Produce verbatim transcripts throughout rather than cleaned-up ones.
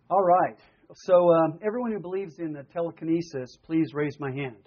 All right. So um, everyone who believes in uh, telekinesis, please raise my hand.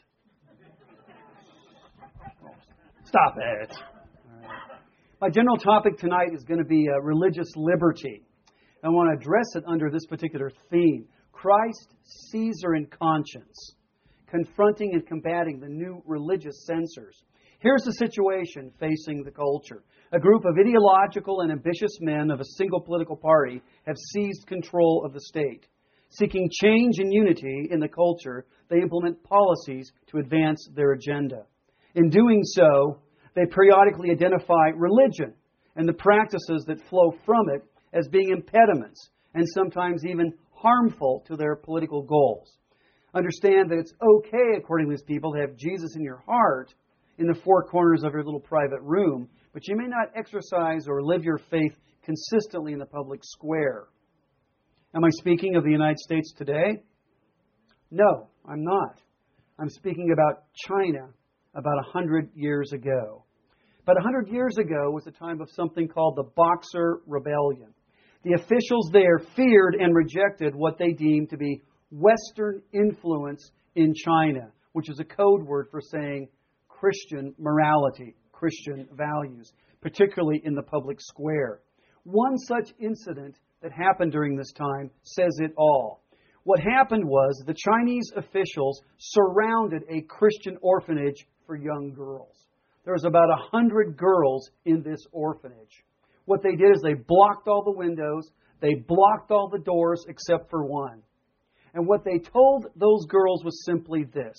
Stop it. All right. My general topic tonight is going to be uh, religious liberty. I want to address it under this particular theme: Christ, Caesar, and conscience, confronting and combating the new religious censors. Here's the situation facing the culture. A group of ideological and ambitious men of a single political party have seized control of the state. Seeking change and unity in the culture, they implement policies to advance their agenda. In doing so, they periodically identify religion and the practices that flow from it as being impediments and sometimes even harmful to their political goals. Understand that it's okay, according to these people, to have Jesus in your heart in the four corners of your little private room, but you may not exercise or live your faith consistently in the public square. Am I speaking of the United States today? No, I'm not. I'm speaking about China about a hundred years ago. But a hundred years ago was a time of something called the Boxer Rebellion. The officials there feared and rejected what they deemed to be Western influence in China, which is a code word for saying Christian morality, Christian values, particularly in the public square. One such incident that happened during this time says it all. What happened was the Chinese officials surrounded a Christian orphanage for young girls. There was about a hundred girls in this orphanage. What they did is they blocked all the windows, they blocked all the doors except for one. And what they told those girls was simply this: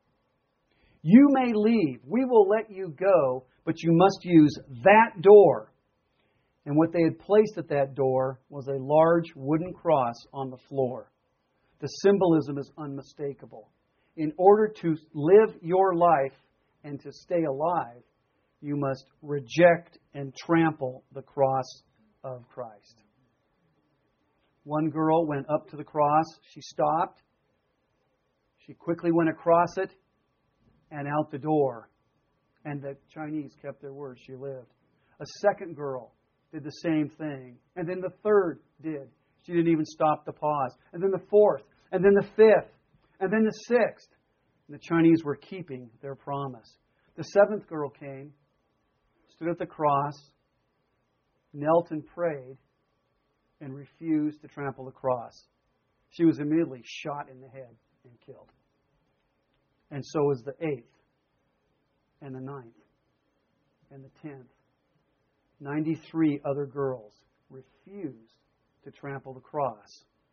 you may leave, we will let you go, but you must use that door. And what they had placed at that door was a large wooden cross on the floor. The symbolism is unmistakable. In order to live your life and to stay alive, you must reject and trample the cross of Christ. One girl went up to the cross. She stopped. She quickly went across it and out the door. And the Chinese kept their word. She lived. A second girl did the same thing. And then the third did. She didn't even stop to pause. And then the fourth. And then the fifth. And then the sixth. And the Chinese were keeping their promise. The seventh girl came, stood at the cross, knelt and prayed, and refused to trample the cross. She was immediately shot in the head and killed. And so was the eighth, and the ninth, and the tenth. Ninety-three other girls refused to trample the cross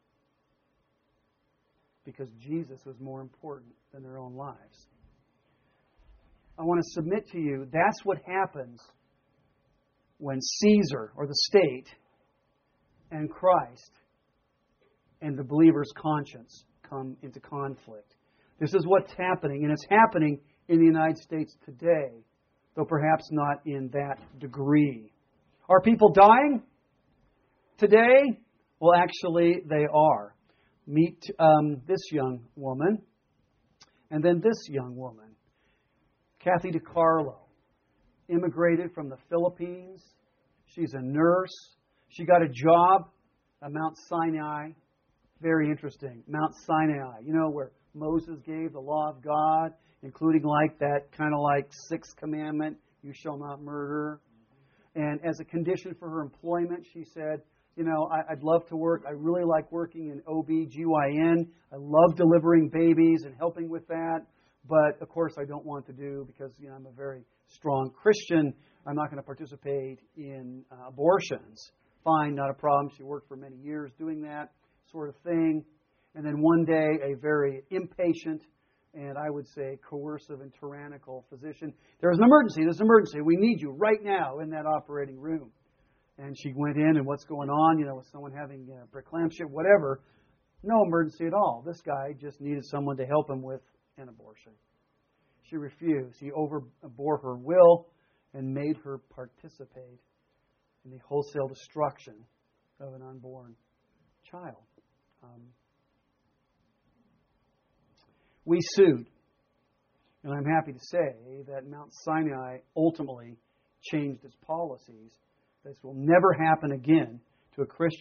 because Jesus was more important than their own lives. I want to submit to you, that's what happens when Caesar, or the state, and Christ and the believer's conscience come into conflict. This is what's happening, and it's happening in the United States today, though perhaps not in that degree. Are people dying today? Well, actually, they are. Meet um, this young woman, and then this young woman. Kathy DiCarlo immigrated from the Philippines. She's a nurse. She got a job at Mount Sinai. Very interesting. Mount Sinai, you know, where Moses gave the law of God, including like that kind of like sixth commandment, you shall not murder. And as a condition for her employment, she said, you know, I, I'd love to work. I really like working in O B G Y N. I love delivering babies and helping with that. But, of course, I don't want to do, because you know, I'm a very strong Christian, I'm not going to participate in uh, abortions. Fine, not a problem. She worked for many years doing that sort of thing. And then one day, a very impatient and I would say coercive and tyrannical physician, there's an emergency, there's an emergency. We need you right now in that operating room. And she went in, and what's going on? You know, with someone having uh, preeclampsia, whatever. No emergency at all. This guy just needed someone to help him with an abortion. She refused. He overbore her will and made her participate in the wholesale destruction of an unborn child. Um, we sued. And I'm happy to say that Mount Sinai ultimately changed its policies. This will never happen again to a Christian.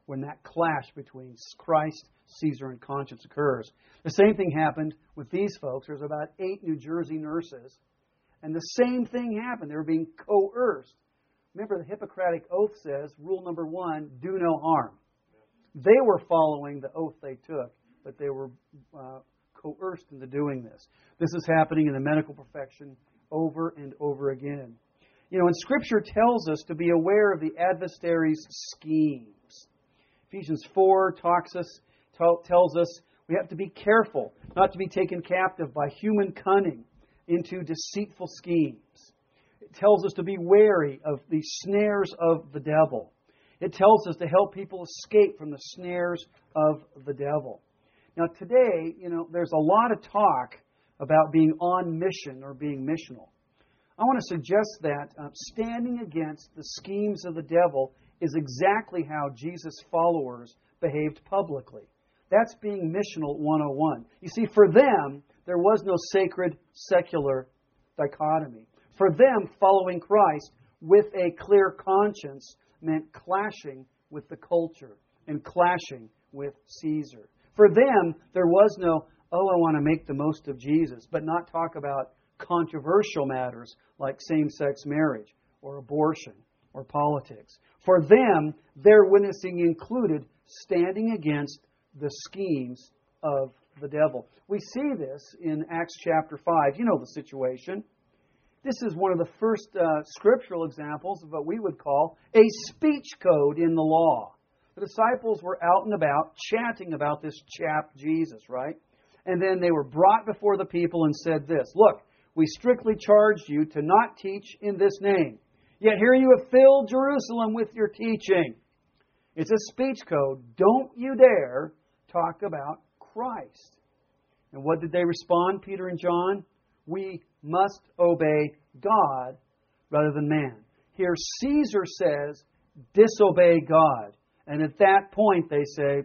when that clash between Christ, Caesar, and conscience occurs. The same thing happened with these folks. There's about eight New Jersey nurses, and the same thing happened. They were being coerced. Remember, the Hippocratic Oath says, rule number one, do no harm. They were following the oath they took, but they were uh, coerced into doing this. This is happening in the medical profession over and over again. You know, and Scripture tells us to be aware of the adversary's schemes. Ephesians four talks us, t- tells us we have to be careful not to be taken captive by human cunning into deceitful schemes. It tells us to be wary of the snares of the devil. It tells us to help people escape from the snares of the devil. Now today, you know, there's a lot of talk about being on mission or being missional. I want to suggest that uh, standing against the schemes of the devil is exactly how Jesus' followers behaved publicly. That's being missional one oh one. You see, for them, there was no sacred, secular dichotomy. For them, following Christ with a clear conscience meant clashing with the culture and clashing with Caesar. For them, there was no, oh, I want to make the most of Jesus, but not talk about controversial matters like same-sex marriage or abortion or politics. For them, their witnessing included standing against the schemes of the devil. We see this in Acts chapter five. You know the situation. This is one of the first uh, scriptural examples of what we would call a speech code in the law. The disciples were out and about chatting about this chap Jesus, right? And then they were brought before the people and said this, look, we strictly charged you to not teach in this name. Yet here you have filled Jerusalem with your teaching. It's a speech code. Don't you dare talk about Christ. And what did they respond, Peter and John? We must obey God rather than man. Here Caesar says, disobey God. And at that point they say,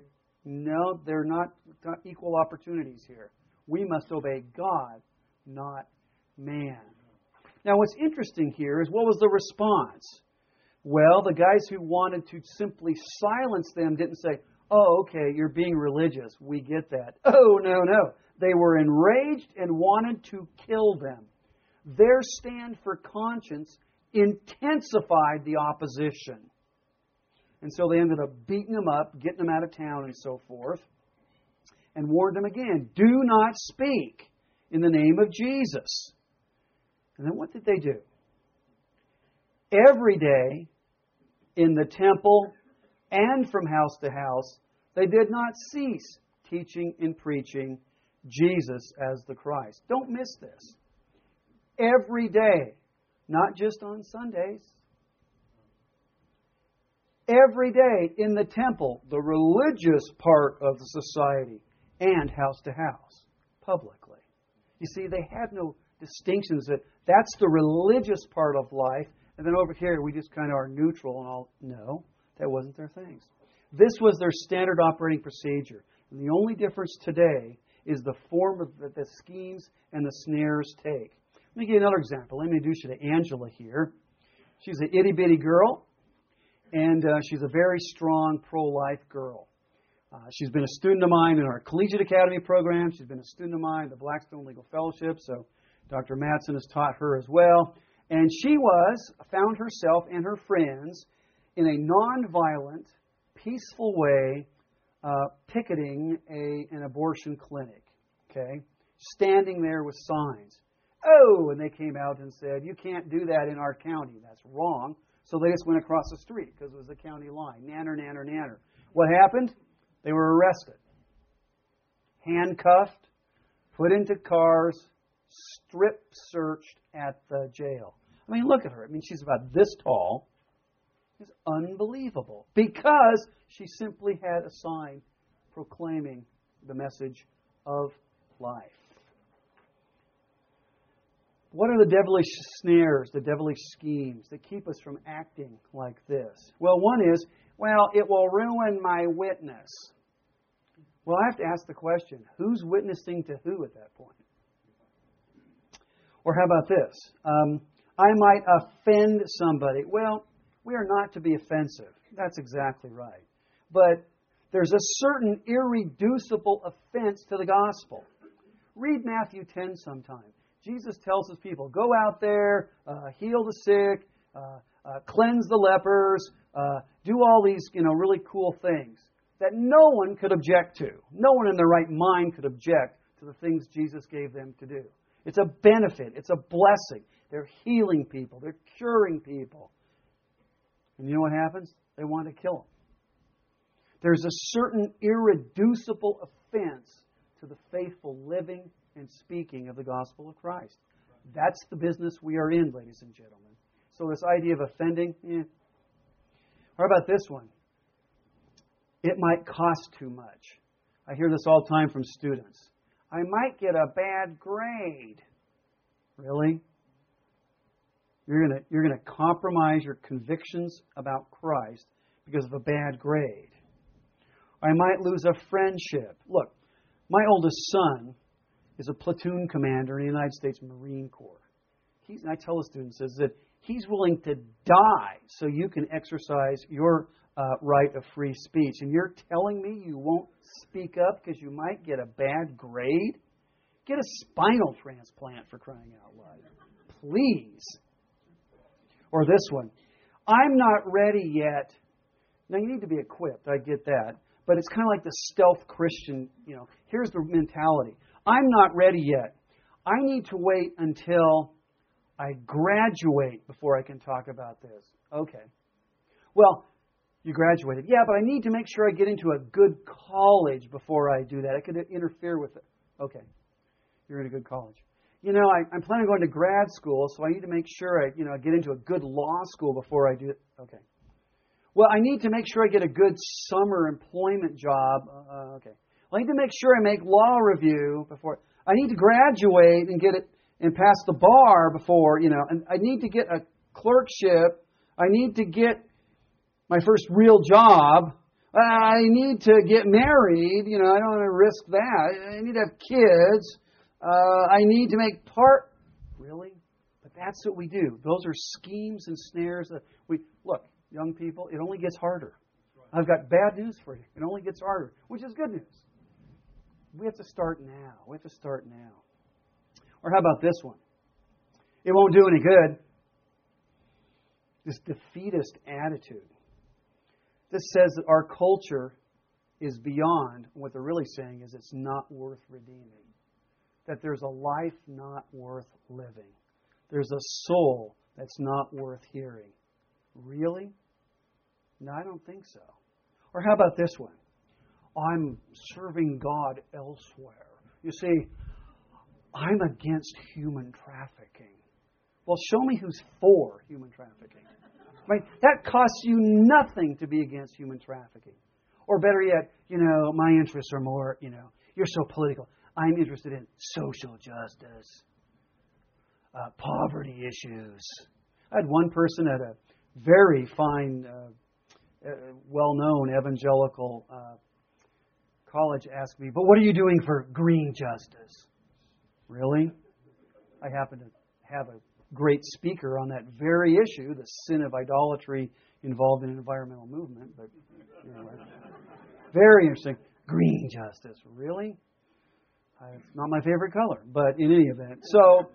no, they're not, not equal opportunities here. We must obey God, not man. Now what's interesting here is what was the response? Well, the guys who wanted to simply silence them didn't say, oh, okay, you're being religious. We get that. Oh, no, no. They were enraged and wanted to kill them. Their stand for conscience intensified the opposition. And so they ended up beating them up, getting them out of town and so forth, and warned them again, do not speak in the name of Jesus. And then what did they do? Every day in the temple and from house to house, they did not cease teaching and preaching Jesus as the Christ. Don't miss this. Every day, not just on Sundays. Every day in the temple, the religious part of the society, and house to house, publicly. You see, they had no distinctions that that's the religious part of life, and then over here we just kind of are neutral and all. No, that wasn't their things. This was their standard operating procedure. And the only difference today is the form of that the schemes and the snares take. Let me give you another example. Let me introduce you to Angela here. She's an itty-bitty girl, and uh, she's a very strong pro-life girl. Uh, she's been a student of mine in our Collegiate Academy program. She's been a student of mine in the Blackstone Legal Fellowship, so Doctor Madsen has taught her as well. And she was, found herself and her friends in a nonviolent, peaceful way uh, picketing a, an abortion clinic, okay? Standing there with signs. Oh, and they came out and said, you can't do that in our county. That's wrong. So they just went across the street because it was the county line. Nanner, nanner, nanner. What happened? They were arrested, handcuffed, put into cars, strip searched at the jail. I mean, look at her. I mean, she's about this tall. It's unbelievable because she simply had a sign proclaiming the message of life. What are the devilish snares, the devilish schemes that keep us from acting like this? Well, one is, well, it will ruin my witness. Well, I have to ask the question, who's witnessing to who at that point? Or how about this? Um, I might offend somebody. Well, we are not to be offensive. That's exactly right. but there's a certain irreducible offense to the gospel. Read Matthew ten sometime. Jesus tells his people, go out there, uh, heal the sick, uh, uh, cleanse the lepers, uh, do all these, you know, really cool things that no one could object to. No one in their right mind could object to the things Jesus gave them to do. It's a benefit. It's a blessing. They're healing people. They're curing people. And you know what happens? They want to kill them. There's a certain irreducible offense to the faithful living and speaking of the gospel of Christ. That's the business we are in, ladies and gentlemen. So this idea of offending, eh. How about this one? It might cost too much. I hear this all the time from students. I might get a bad grade. Really? You're going to you're going to compromise your convictions about Christ because of a bad grade. I might lose a friendship. Look, my oldest son is a platoon commander in the United States Marine Corps. He's, and I tell the students is that he's willing to die so you can exercise your uh, right of free speech. And you're telling me you won't speak up because you might get a bad grade? Get a spinal transplant, for crying out loud. Please. Or this one. I'm not ready yet. Now, you need to be equipped. I get that. But it's kind of like the stealth Christian, you know. Here's the mentality. I'm not ready yet. I need to wait until I graduate before I can talk about this. Okay. Well, you graduated. Yeah, but I need to make sure I get into a good college before I do that. I could interfere with it. Okay. You're in a good college. You know, I, I'm planning on going to grad school, so I need to make sure I, you know, get into a good law school before I do it. Okay. Well, I need to make sure I get a good summer employment job. Uh, okay. Well, I need to make sure I make law review before. I need to graduate and get it and pass the bar before, you know. And I need to get a clerkship. I need to get my first real job. I need to get married. You know, I don't want to risk that. I need to have kids. Uh, I need to make part. Really? But that's what we do. Those are schemes and snares that we look. Young people, it only gets harder. I've got bad news for you. It only gets harder, which is good news. We have to start now. We have to start now. Or how about this one? It won't do any good. This defeatist attitude. This says that our culture is beyond. What they're really saying is it's not worth redeeming. That there's a life not worth living. There's a soul that's not worth hearing. Really? No, I don't think so. Or how about this one? I'm serving God elsewhere. You see, I'm against human trafficking. Well, show me who's for human trafficking. Right? That costs you nothing to be against human trafficking. Or better yet, you know, my interests are more, you know, you're so political. I'm interested in social justice, uh, poverty issues. I had one person at a very fine, uh, uh, well-known evangelical uh, college ask me, but what are you doing for green justice? Really? I happen to have a great speaker on that very issue, the sin of idolatry involved in an environmental movement. But anyway, very interesting. Green justice. Really? Uh, it's not my favorite color, but in any event. So...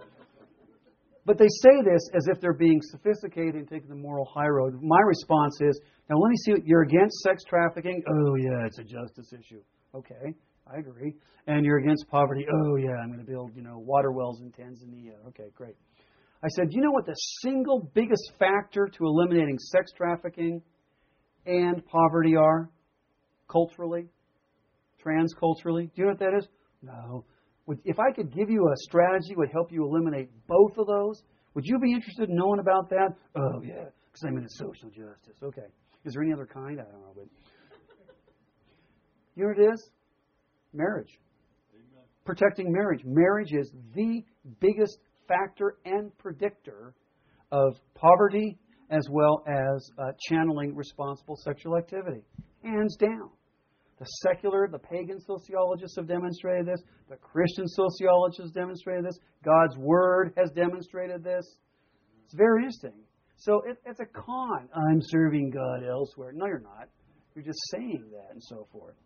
But they say this as if they're being sophisticated and taking the moral high road. My response is, now let me see what you're against sex trafficking. Oh, yeah, it's a justice issue. Okay, I agree. And you're against poverty. Oh, yeah, I'm going to build, you know, water wells in Tanzania. Okay, great. I said, do you know what the single biggest factor to eliminating sex trafficking and poverty are? Culturally? Transculturally? Do you know what that is? No. If I could give you a strategy that would help you eliminate both of those, would you be interested in knowing about that? Oh, yeah, because I'm into social justice. Okay. Is there any other kind? I don't know. But you know what it is? Marriage. Amen. Protecting marriage. Marriage is the biggest factor and predictor of poverty as well as uh, channeling responsible sexual activity. Hands down. The secular, the pagan sociologists have demonstrated this. The Christian sociologists have demonstrated this. God's Word has demonstrated this. It's very interesting. So it, it's a con. I'm serving God elsewhere. No, you're not. You're just saying that and so forth.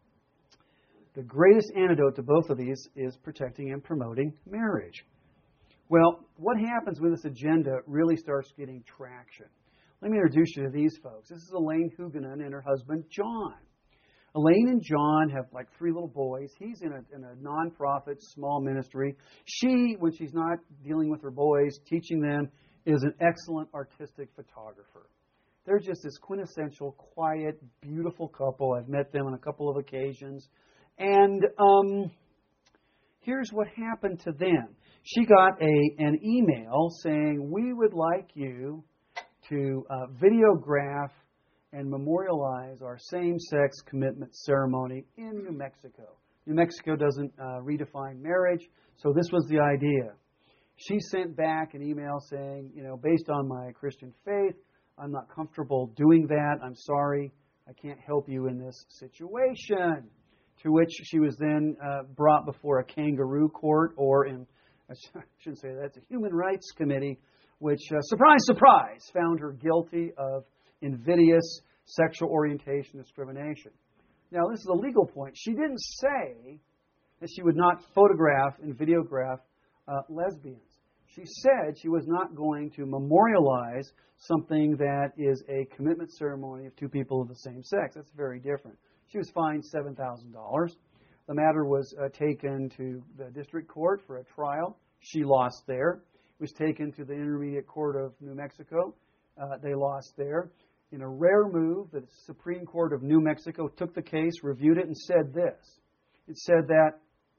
The greatest antidote to both of these is protecting and promoting marriage. Well, what happens when this agenda really starts getting traction? Let me introduce you to these folks. This is Elaine Huguenin and her husband, John. Elaine and John have like three little boys. He's in a, in a non-profit, small ministry. She, when she's not dealing with her boys, teaching them, is an excellent artistic photographer. They're just this quintessential, quiet, beautiful couple. I've met them on a couple of occasions. And um, here's what happened to them. She got a an email saying, we would like you to uh, videograph and memorialize our same-sex commitment ceremony in New Mexico. New Mexico doesn't uh, redefine marriage, so this was the idea. She sent back an email saying, you know, based on my Christian faith, I'm not comfortable doing that. I'm sorry. I can't help you in this situation. To which she was then uh, brought before a kangaroo court, or in, I shouldn't say that, it's a human rights committee, which, uh, surprise, surprise, found her guilty of invidious sexual orientation discrimination. Now, this is a legal point. She didn't say that she would not photograph and videograph uh, lesbians. She said she was not going to memorialize something that is a commitment ceremony of two people of the same sex. That's very different. She was fined seven thousand dollars. The matter was uh, taken to the district court for a trial. She lost there. It was taken to the Intermediate Court of New Mexico. Uh, they lost there. In a rare move, the Supreme Court of New Mexico took the case, reviewed it, and said this. It said that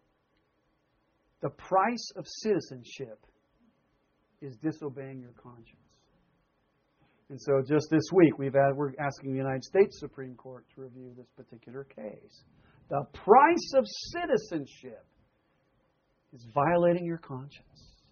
the price of citizenship is disobeying your conscience. And so just this week, we've had, we're asking the United States Supreme Court to review this particular case. The price of citizenship is violating your conscience.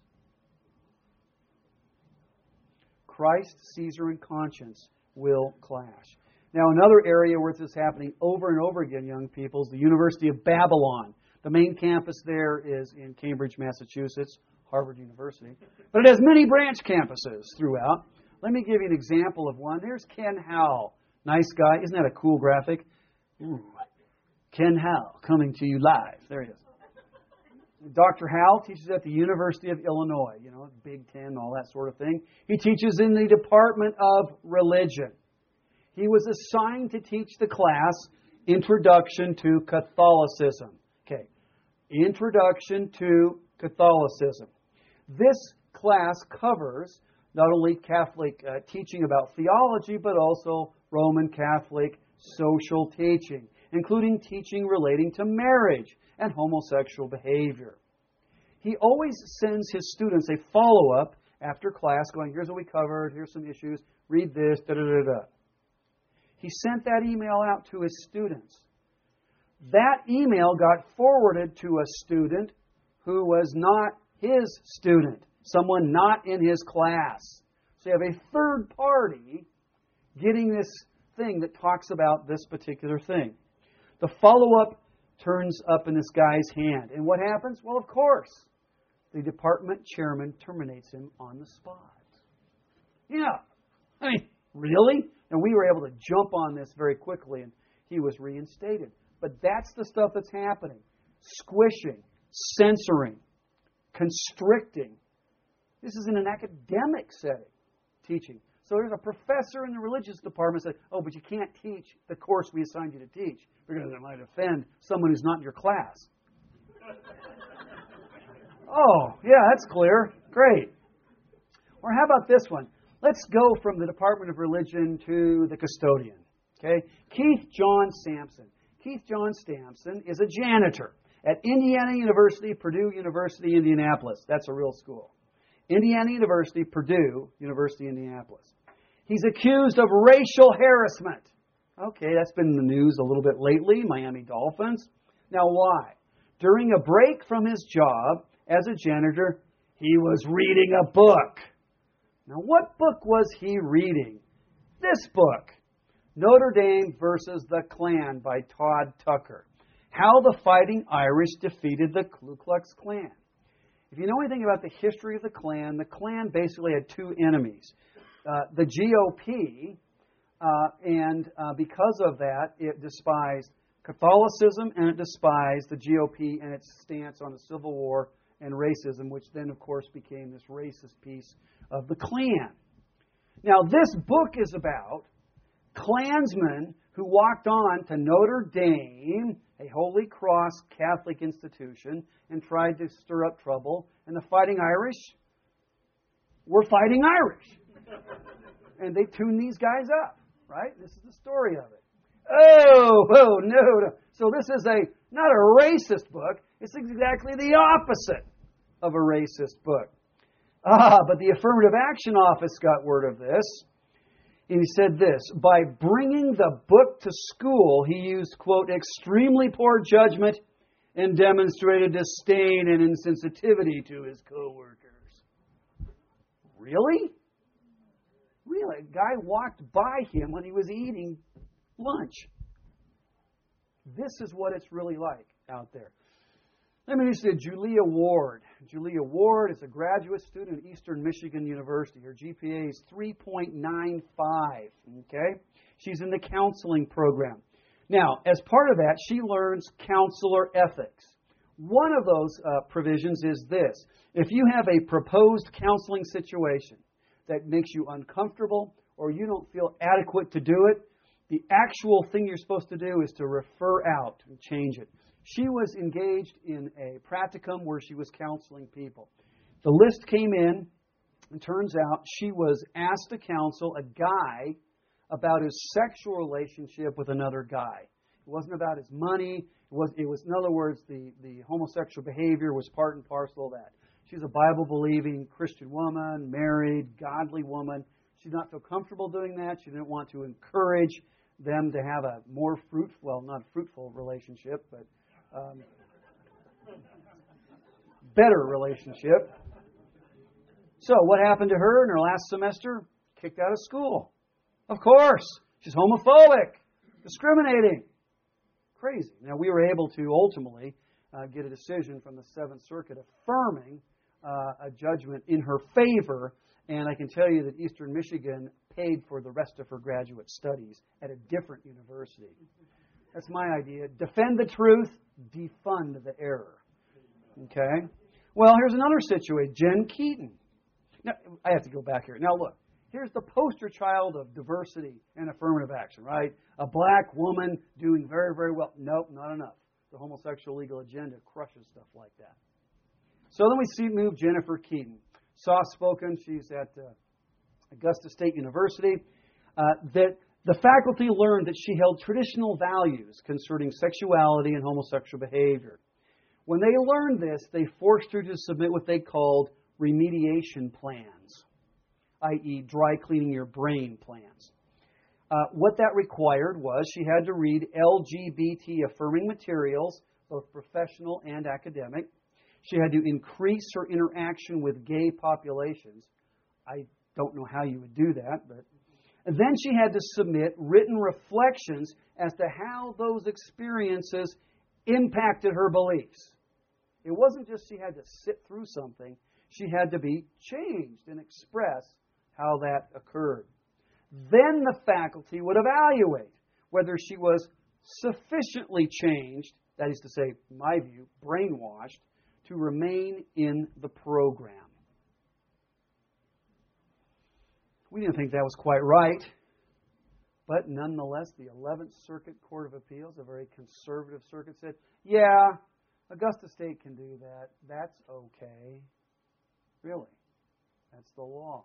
Christ, Caesar, and conscience will clash. Now, another area where this is happening over and over again, young people, is the University of Babylon. The main campus there is in Cambridge, Massachusetts, Harvard University. But it has many branch campuses throughout. Let me give you an example of one. There's Ken Howell. Nice guy. Isn't that a cool graphic? Ooh. Ken Howell coming to you live. There he is. Doctor Howell teaches at the University of Illinois, you know, Big Ten, all that sort of thing. He teaches in the Department of Religion. He was assigned to teach the class Introduction to Catholicism. Okay, Introduction to Catholicism. This class covers not only Catholic uh, teaching about theology, but also Roman Catholic social teaching, including teaching relating to marriage and homosexual behavior. He always sends his students a follow-up after class going, here's what we covered, here's some issues, read this, da-da-da-da. He sent that email out to his students. That email got forwarded to a student who was not his student, someone not in his class. So you have a third party getting this thing that talks about this particular thing. The follow-up turns up in this guy's hand. And what happens? Well, of course, the department chairman terminates him on the spot. Yeah. I mean, really? And we were able to jump on this very quickly, and he was reinstated. But that's the stuff that's happening. Squishing, censoring, constricting. This is in an academic setting, teaching. So there's a professor in the religious department that said, oh, but you can't teach the course we assigned you to teach because it might offend someone who's not in your class. Oh, yeah, that's clear. Great. Or how about this one? Let's go from the Department of Religion to the custodian. Okay, Keith John Sampson. Keith John Sampson is a janitor at Indiana University, Purdue University, Indianapolis. That's a real school. Indiana University, Purdue University, Indianapolis. He's accused of racial harassment. Okay, that's been in the news a little bit lately, Miami Dolphins. Now why? During a break from his job as a janitor, he was reading a book. Now what book was he reading? This book, Notre Dame versus the Klan by Todd Tucker. How the Fighting Irish Defeated the Ku Klux Klan. If you know anything about the history of the Klan, the Klan basically had two enemies. Uh, the G O P, Uh, and uh, because of that, it despised Catholicism and it despised the G O P and its stance on the Civil War and racism, which then, of course, became this racist piece of the Klan. Now, this book is about Klansmen who walked on to Notre Dame, a Holy Cross Catholic institution, and tried to stir up trouble. And the Fighting Irish were fighting Irish. And they tuned these guys up, right? This is the story of it. Oh, oh, no, no. So this is a not a racist book. It's exactly the opposite of a racist book. Ah, but the Affirmative Action Office got word of this. And he said this: by bringing the book to school, he used, quote, extremely poor judgment and demonstrated disdain and insensitivity to his co-workers. Really? Really? A guy walked by him when he was eating lunch. This is what it's really like out there. Let me just say Julia Ward. Julia Ward is a graduate student at Eastern Michigan University. Her G P A is three point nine five. Okay? She's in the counseling program. Now, as part of that, she learns counselor ethics. One of those uh, provisions is this: if you have a proposed counseling situation that makes you uncomfortable or you don't feel adequate to do it, the actual thing you're supposed to do is to refer out and change it. She was engaged in a practicum where she was counseling people. The list came in, and turns out she was asked to counsel a guy about his sexual relationship with another guy. It wasn't about his money. It was, it was in other words, the, the homosexual behavior was part and parcel of that. She's a Bible-believing Christian woman, married, godly woman. She did not feel comfortable doing that. She didn't want to encourage them to have a more fruitful, well, not fruitful relationship, but um, better relationship. So what happened to her in her last semester? Kicked out of school. Of course. She's homophobic, discriminating. Crazy. Now, we were able to ultimately uh, get a decision from the Seventh Circuit affirming uh, a judgment in her favor. And I can tell you that Eastern Michigan paid for the rest of her graduate studies at a different university. That's my idea. Defend the truth, defund the error. Okay? Well, here's another situation. Jen Keaton. Now, I have to go back here. Now, look. Here's the poster child of diversity and affirmative action, right? A black woman doing very, very well. Nope, not enough. The homosexual legal agenda crushes stuff like that. So then we see move Jennifer Keaton. Soft-spoken. She's at uh, Augusta State University. Uh, that the faculty learned that she held traditional values concerning sexuality and homosexual behavior. When they learned this, they forced her to submit what they called remediation plans, that is dry cleaning your brain plans. Uh, what that required was she had to read L G B T affirming materials, both professional and academic. She had to increase her interaction with gay populations. I don't know how you would do that, but and then she had to submit written reflections as to how those experiences impacted her beliefs. It wasn't just she had to sit through something. She had to be changed and express how that occurred. Then the faculty would evaluate whether she was sufficiently changed, that is to say, in my view, brainwashed, to remain in the program. We didn't think that was quite right. But nonetheless, the eleventh Circuit Court of Appeals, a very conservative circuit, said, yeah, Augusta State can do that. That's okay. Really. That's the law.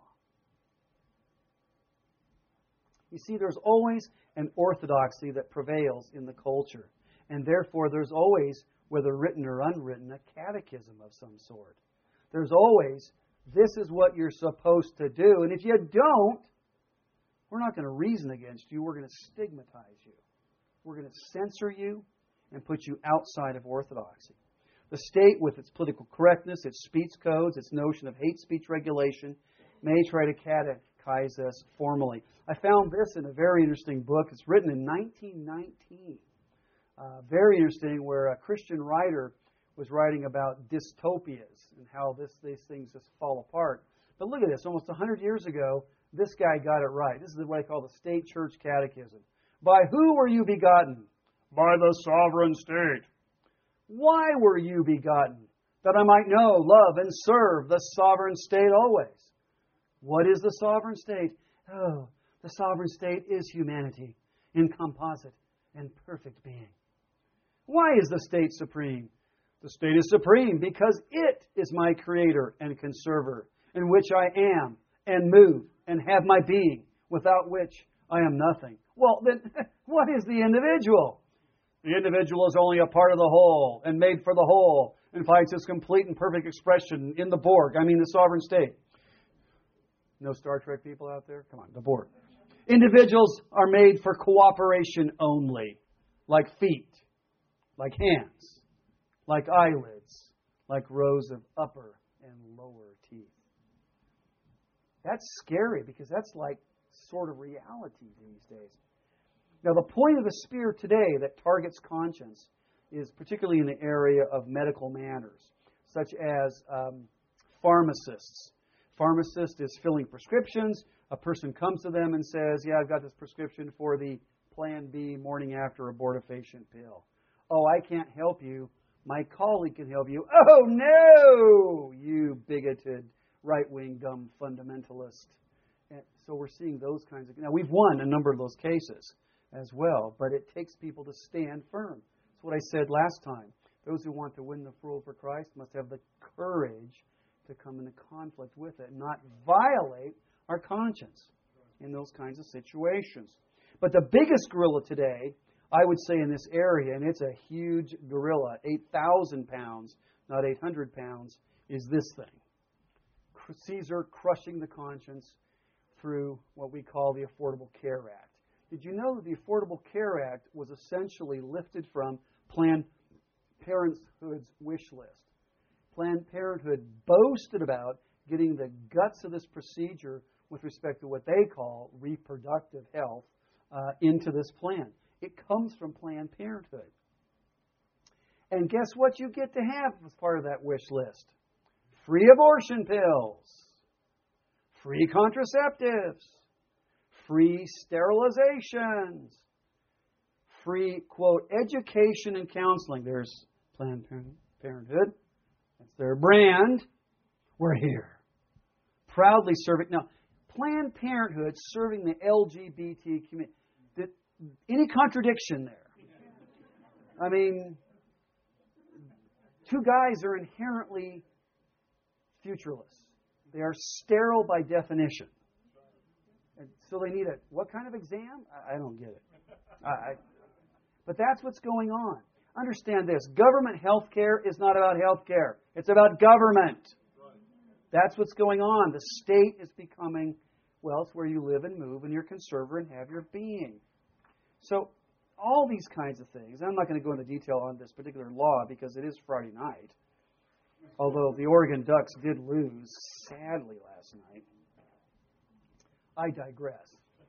You see, there's always an orthodoxy that prevails in the culture. And therefore, there's always, whether written or unwritten, a catechism of some sort. There's always, this is what you're supposed to do. And if you don't, we're not going to reason against you. We're going to stigmatize you. We're going to censor you and put you outside of orthodoxy. The state, with its political correctness, its speech codes, its notion of hate speech regulation, may try to catechize us formally. I found this in a very interesting book. It's written in nineteen nineteen. Uh, very interesting, where a Christian writer was writing about dystopias and how this, these things just fall apart. But look at this. Almost one hundred years ago, This guy got it right. This is what I call the State Church Catechism. By who were you begotten? By the sovereign state. Why were you begotten? That I might know, love, and serve the sovereign state always. What is the sovereign state? Oh, the sovereign state is humanity in composite and perfect being. Why is the state supreme? The state is supreme because it is my creator and conserver, in which I am and move and have my being, without which I am nothing. Well, then, what is the individual? The individual is only a part of the whole and made for the whole and finds its complete and perfect expression in the Borg, I mean the sovereign state. No Star Trek people out there? Come on, the Borg. Individuals are made for cooperation only, like feet, like hands, like eyelids, like rows of upper and lower teeth. That's scary because that's like sort of reality these days. Now, the point of the spear today that targets conscience is particularly in the area of medical matters, such as um, pharmacists. Pharmacist is filling prescriptions. A person comes to them and says, yeah, I've got this prescription for the Plan B morning after abortifacient pill. Oh, I can't help you. My colleague can help you. Oh, no, you bigoted, right-wing, dumb fundamentalist. And so we're seeing those kinds of... Now, we've won a number of those cases as well, but it takes people to stand firm. That's what I said last time. Those who want to win the world for Christ must have the courage to come into conflict with it and not violate our conscience in those kinds of situations. But the biggest gorilla today, I would say in this area, and it's a huge gorilla, eight thousand pounds, not eight hundred pounds, is this thing. Caesar crushing the conscience through what we call the Affordable Care Act. Did you know that the Affordable Care Act was essentially lifted from Planned Parenthood's wish list? Planned Parenthood boasted about getting the guts of this procedure with respect to what they call reproductive health uh, into this plan. It comes from Planned Parenthood. And guess what you get to have as part of that wish list? Free abortion pills, free contraceptives, free sterilizations, free, quote, education and counseling. There's Planned Parenthood. That's their brand. We're here. Proudly serving. Now, Planned Parenthood serving the L G B T community. Did, any contradiction there? I mean, two guys are inherently futureless. They are sterile by definition. And so they need a, what kind of exam? I, I don't get it. I, I, but that's what's going on. Understand this. Government health care is not about health care. It's about government. That's what's going on. The state is becoming, well, it's where you live and move and you're conservative and have your being. So all these kinds of things. I'm not going to go into detail on this particular law because it is Friday night. Although the Oregon Ducks did lose, sadly, last night. I digress.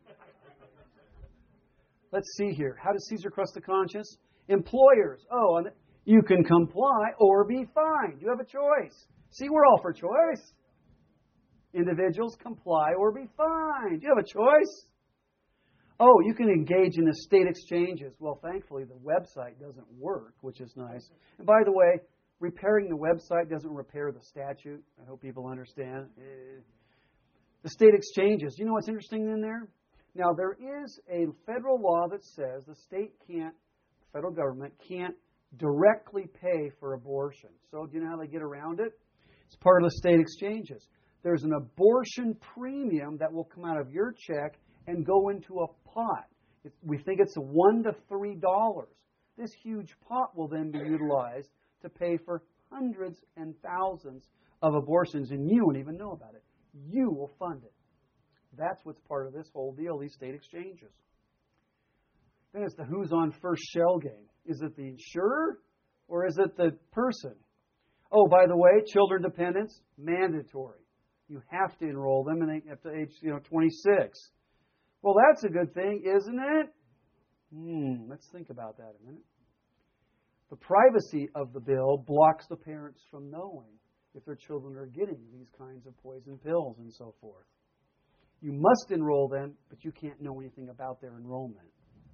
Let's see here. How does Caesar crush the conscience? Employers. Oh, and you can comply or be fined. You have a choice. See, we're all for choice. Individuals, comply or be fined. You have a choice. Oh, you can engage in estate exchanges. Well, thankfully, the website doesn't work, which is nice. And by the way, repairing the website doesn't repair the statute. I hope people understand. The state exchanges. You know what's interesting in there? Now, there is a federal law that says the state can't, the federal government can't directly pay for abortion. So do you know how they get around it? It's part of the state exchanges. There's an abortion premium that will come out of your check and go into a pot. It, we think it's a one to three dollars. This huge pot will then be utilized to pay for hundreds and thousands of abortions, and you won't even know about it. You will fund it. That's what's part of this whole deal, these state exchanges. Then it's the who's on first shell game. Is it the insurer or is it the person? Oh, by the way, children dependents, mandatory. You have to enroll them and they up to age you know, twenty-six. Well, that's a good thing, isn't it? Hmm, let's think about that a minute. The privacy of the bill blocks the parents from knowing if their children are getting these kinds of poison pills and so forth. You must enroll them, but you can't know anything about their enrollment.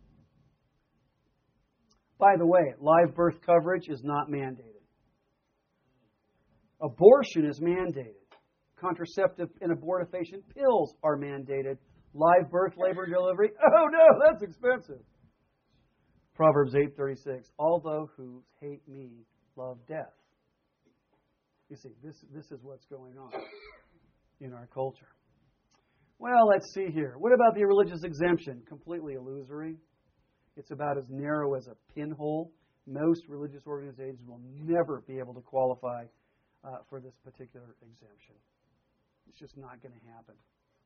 By the way, live birth coverage is not mandated. Abortion is mandated. Contraceptive and abortifacient pills are mandated. Live birth, labor, and delivery, oh no, that's expensive. Proverbs eight thirty-six, although who hate me love death. You see, this, this is what's going on in our culture. Well, let's see here. What about the religious exemption? Completely illusory. It's about as narrow as a pinhole. Most religious organizations will never be able to qualify uh, for this particular exemption. It's just not going to happen.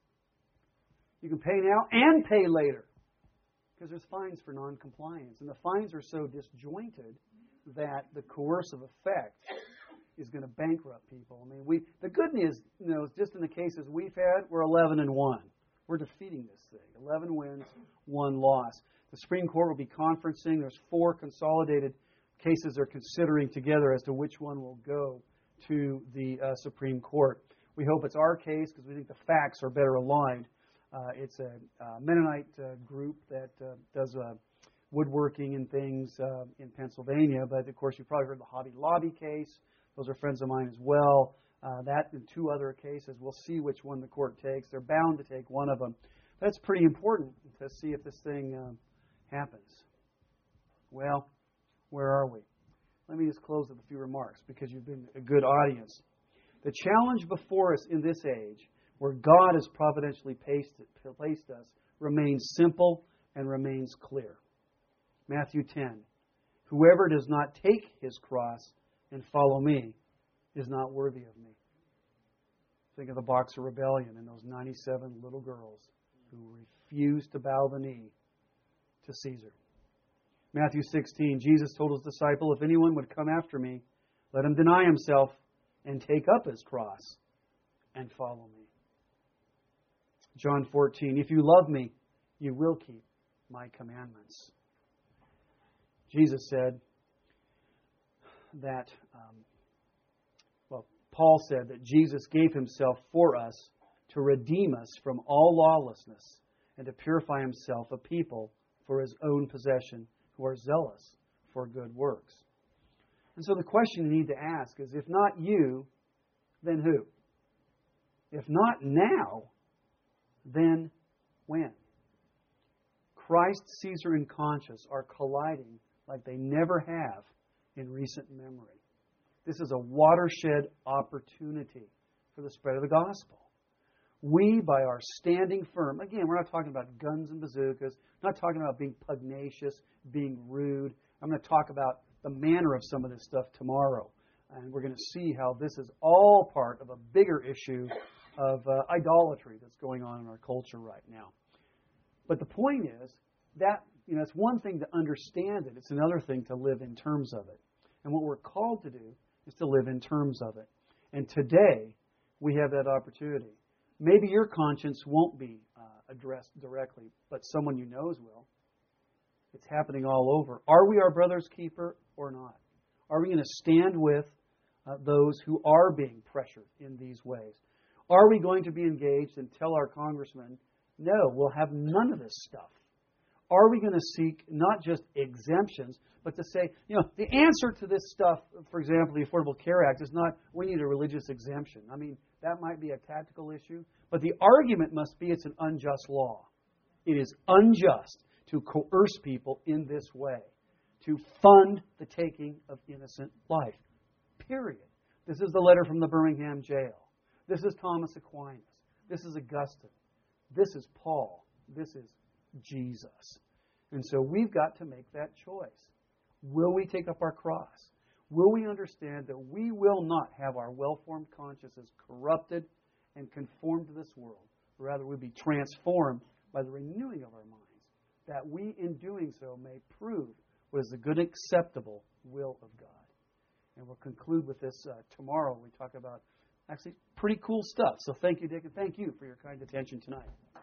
You can pay now and pay later because there's fines for noncompliance. And the fines are so disjointed that the coercive effect is going to bankrupt people. I mean, we the good news, you know, just in the cases we've had, we're eleven and one. We're defeating this thing. eleven wins, one loss. The Supreme Court will be conferencing. There's four consolidated cases they're considering together as to which one will go to the uh, Supreme Court. We hope it's our case because we think the facts are better aligned. Uh, it's a uh, Mennonite uh, group that uh, does uh, woodworking and things uh, in Pennsylvania. But, of course, you've probably heard the Hobby Lobby case. Those are friends of mine as well. Uh, that and two other cases. We'll see which one the court takes. They're bound to take one of them. That's pretty important to see if this thing uh, happens. Well, where are we? Let me just close with a few remarks because you've been a good audience. The challenge before us in this age, where God has providentially placed, placed us, remains simple and remains clear. Matthew ten, whoever does not take his cross and follow me is not worthy of me. Think of the Boxer Rebellion and those ninety-seven little girls who refused to bow the knee to Caesar. Matthew sixteen, Jesus told his disciple, if anyone would come after me, let him deny himself and take up his cross and follow me. John fourteen, if you love me, you will keep my commandments. Jesus said that, um, well, Paul said that Jesus gave himself for us to redeem us from all lawlessness and to purify himself a people for his own possession who are zealous for good works. And so the question you need to ask is, if not you, then who? If not now, then when? Christ, Caesar, and conscience are colliding like they never have in recent memory. This is a watershed opportunity for the spread of the gospel. We, by our standing firm, again, we're not talking about guns and bazookas, we're not talking about being pugnacious, being rude. I'm going to talk about the manner of some of this stuff tomorrow. And we're going to see how this is all part of a bigger issue of uh, idolatry that's going on in our culture right now. But the point is that, you know, it's one thing to understand it. It's another thing to live in terms of it. And what we're called to do is to live in terms of it. And today, we have that opportunity. Maybe your conscience won't be uh, addressed directly, but someone you know will. It's happening all over. Are we our brother's keeper or not? Are we going to stand with uh, those who are being pressured in these ways? Are we going to be engaged and tell our congressman, no, we'll have none of this stuff? Are we going to seek not just exemptions, but to say, you know, the answer to this stuff, for example, the Affordable Care Act, is not we need a religious exemption. I mean, that might be a tactical issue, but the argument must be it's an unjust law. It is unjust to coerce people in this way, to fund the taking of innocent life. Period. This is the letter from the Birmingham jail. This is Thomas Aquinas. This is Augustine. This is Paul. This is Jesus. And so we've got to make that choice. Will we take up our cross? Will we understand that we will not have our well-formed consciences corrupted and conformed to this world? Rather, we'll be transformed by the renewing of our minds, that we, in doing so, may prove what is the good and acceptable will of God. And we'll conclude with this uh, tomorrow. We talk about actually pretty cool stuff. So thank you, Dick, and thank you for your kind attention tonight.